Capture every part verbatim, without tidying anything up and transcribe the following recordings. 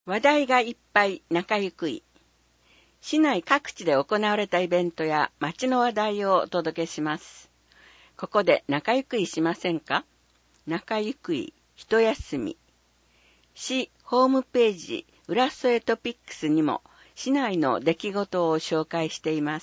話題がいっぱい中ゆくい。市内各地で行われたイベントや街の話題をお届けします。ここで中ゆくいしませんか？中ゆくい一休み。市ホームページ浦添トピックスにも市内の出来事を紹介しています。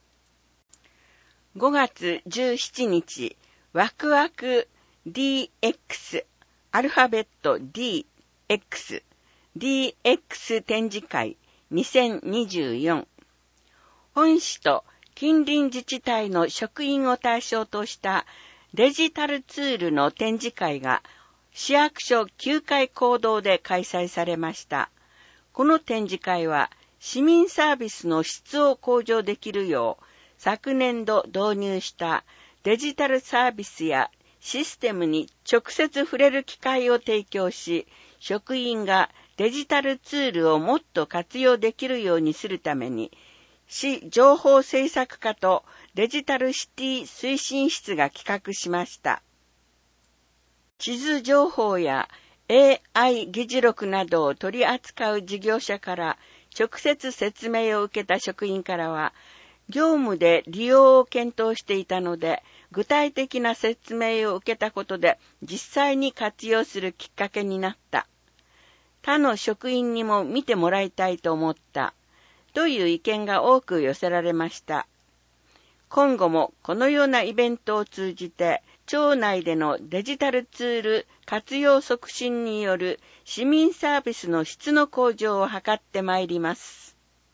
ごがつじゅうしちにち、ワクワク ディーエックス、アルファベット ディーエックス、ディーエックス 展示会にせんにじゅうよん。本市と近隣自治体の職員を対象としたデジタルツールの展示会が市役所きゅうかい講堂で開催されました。この展示会は市民サービスの質を向上できるよう昨年度導入したデジタルサービスやシステムに直接触れる機会を提供し、職員がデジタルツールをもっと活用できるようにするために、市情報政策課とデジタルシティ推進室が企画しました。地図情報や エーアイ 議事録などを取り扱う事業者から直接説明を受けた職員からは、業務で利用を検討していたので、具体的な説明を受けたことで実際に活用するきっかけになった。他の職員にも見てもらいたいと思ったという意見が多く寄せられました。今後もこのようなイベントを通じて町内でのデジタルツール活用促進による市民サービスの質の向上を図ってまいります。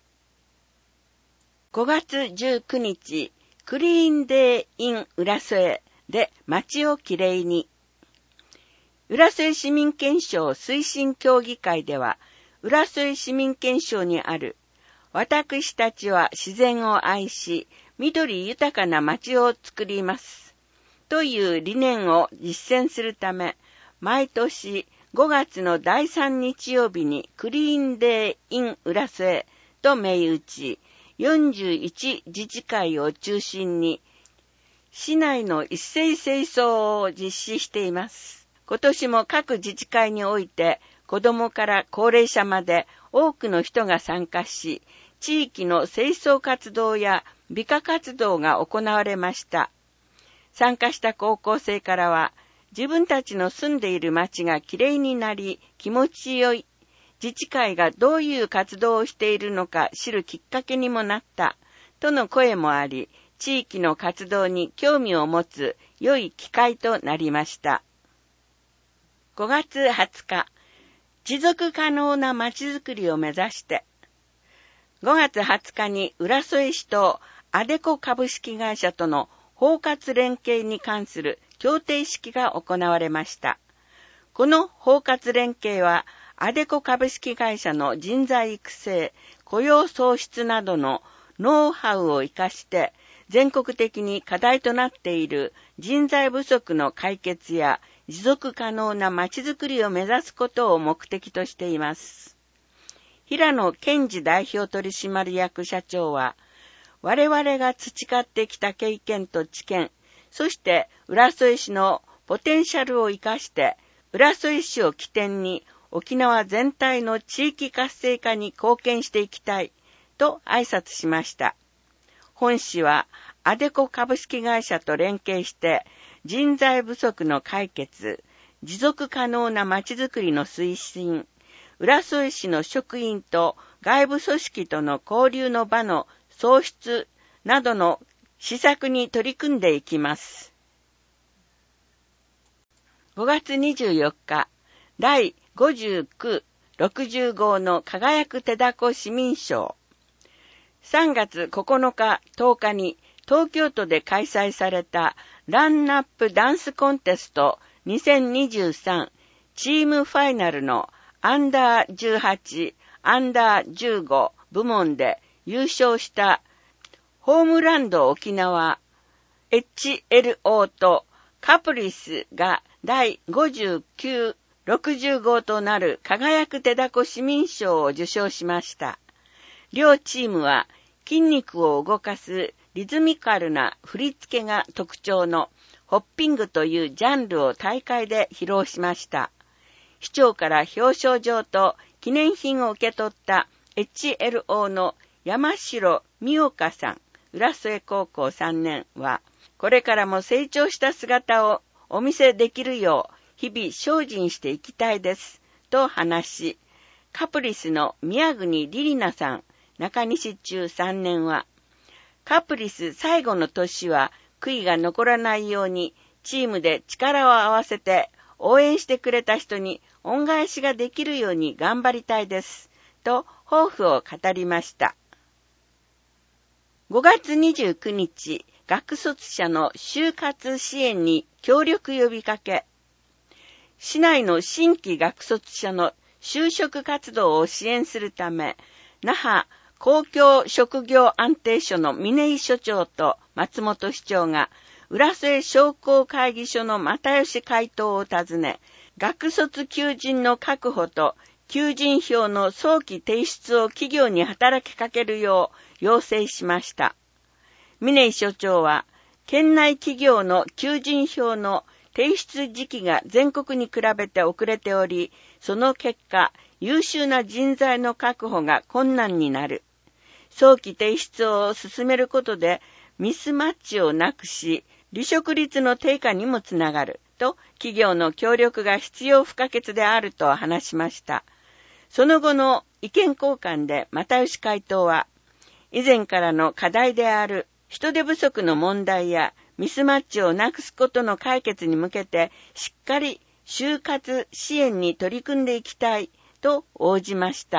ごがつじゅうくにち、クリーンデー in 浦添で街をきれいに。浦添市民憲章推進協議会では、浦添市民憲章にある、私たちは自然を愛し、緑豊かな街を作ります。という理念を実践するため、毎年ごがつのだいさんにちようびにクリーンデー in 浦添と銘打ち、よんじゅういち自治会を中心に、市内の一斉清掃を実施しています。今年も各自治会において子どもから高齢者まで多くの人が参加し、地域の清掃活動や美化活動が行われました。参加した高校生からは、自分たちの住んでいる町がきれいになり気持ちよい、自治会がどういう活動をしているのか知るきっかけにもなったとの声もあり、地域の活動に興味を持つ良い機会となりました。ごがつはつか、持続可能なまちづくりを目指して、ごがつはつかに浦添市とアデコ株式会社との包括連携に関する協定式が行われました。この包括連携は、アデコ株式会社の人材育成、雇用創出などのノウハウを生かして、全国的に課題となっている人材不足の解決や持続可能なまちづくりを目指すことを目的としています。平野健二代表取締役社長は、我々が培ってきた経験と知見、そして浦添市のポテンシャルを生かして、浦添市を起点に沖縄全体の地域活性化に貢献していきたいと挨拶しました。本市はアデコ株式会社と連携して人材不足の解決、持続可能なまちづくりの推進、浦添市の職員と外部組織との交流の場の創出などの施策に取り組んでいきます。ごがつにじゅうよっか、だいごじゅうきゅう、ろくじゅうごうの輝く手だこ市民賞。さんがつここのか、とおかに東京都で開催されたランナップダンスコンテストにせんにじゅうさんチームファイナルのアンダーじゅうはち、アンダーじゅうご部門で優勝したホームランド沖縄 エイチエルオー とカプリスがだいごじゅうきゅう、ろくじゅうごうとなる輝く手だこ市民賞を受賞しました。両チームは筋肉を動かすリズミカルな振り付けが特徴のホッピングというジャンルを大会で披露しました。市長から表彰状と記念品を受け取った エイチエルオー の山城美岡さん、浦添高校さんねんは、これからも成長した姿をお見せできるよう日々精進していきたいです、と話し、カプリスの宮国リリナさん、中西中さんねんは、カプリス最後の年は悔いが残らないようにチームで力を合わせて応援してくれた人に恩返しができるように頑張りたいです、と抱負を語りました。ごがつにじゅうくにち、学卒者の就活支援に協力呼びかけ、市内の新規学卒者の就職活動を支援するため、那覇公共職業安定所の峰井所長と松本市長が、浦添商工会議所の又吉会頭を訪ね、学卒求人の確保と求人票の早期提出を企業に働きかけるよう要請しました。峰井所長は、県内企業の求人票の提出時期が全国に比べて遅れており、その結果、優秀な人材の確保が困難になる。早期提出を進めることでミスマッチをなくし、離職率の低下にもつながると、企業の協力が必要不可欠であると話しました。その後の意見交換で又吉会頭は、以前からの課題である人手不足の問題やミスマッチをなくすことの解決に向けてしっかり就活支援に取り組んでいきたいと応じました。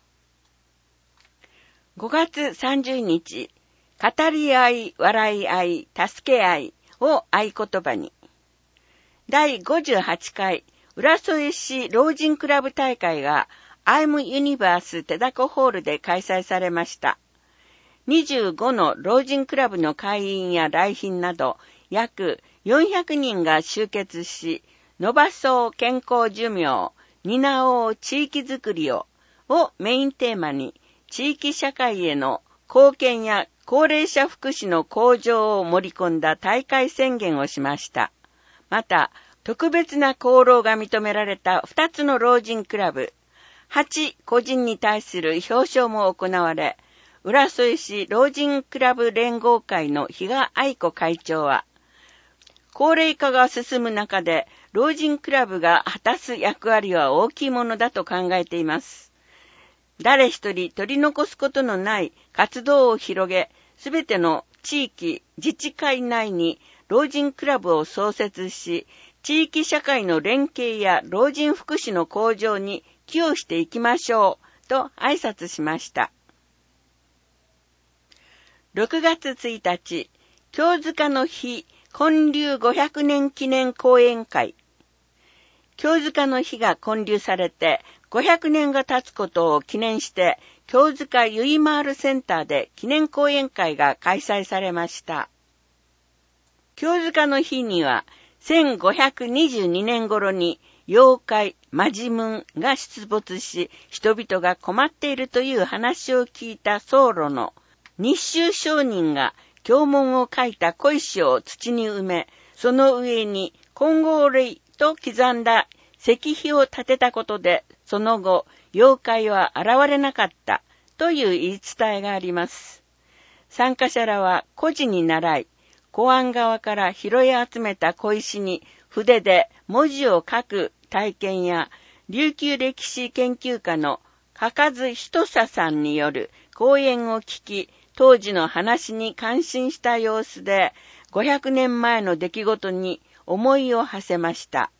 ごがつさんじゅうにち、語り合い、笑い合い、助け合いを合言葉に、だいごじゅうはちかい浦添市老人クラブ大会がアイムユニバース手だこホールで開催されました。にじゅうごの老人クラブの会員や来賓など約よんひゃくにんが集結し、伸ばそう健康寿命、担おう地域づくりををメインテーマに、地域社会への貢献や高齢者福祉の向上を盛り込んだ大会宣言をしました。また、特別な功労が認められたふたつの老人クラブ、はち個人に対する表彰も行われ、浦添市老人クラブ連合会の比嘉愛子会長は、高齢化が進む中で老人クラブが果たす役割は大きいものだと考えています。誰一人取り残すことのない活動を広げ、すべての地域、自治会内に老人クラブを創設し、地域社会の連携や老人福祉の向上に寄与していきましょう、と挨拶しました。ろくがつついたち、京塚の日建立ごひゃくねん記念講演会。京塚の日が建立されてごひゃくねんが経つことを記念して、京塚ゆいまーるセンターで記念講演会が開催されました。京塚の日には、せんごひゃくにじゅうにねん頃に妖怪マジムンが出没し、人々が困っているという話を聞いた僧侶の日宗上人が経文を書いた小石を土に埋め、その上に金剛類と刻んだ石碑を建てたことで、その後、妖怪は現れなかったという言い伝えがあります。参加者らは故事に倣い、湖岸側から拾い集めた小石に筆で文字を書く体験や、琉球歴史研究家のかかずひとささんによる講演を聞き、当時の話に感心した様子で、ごひゃくねんまえの出来事に思いを馳せました。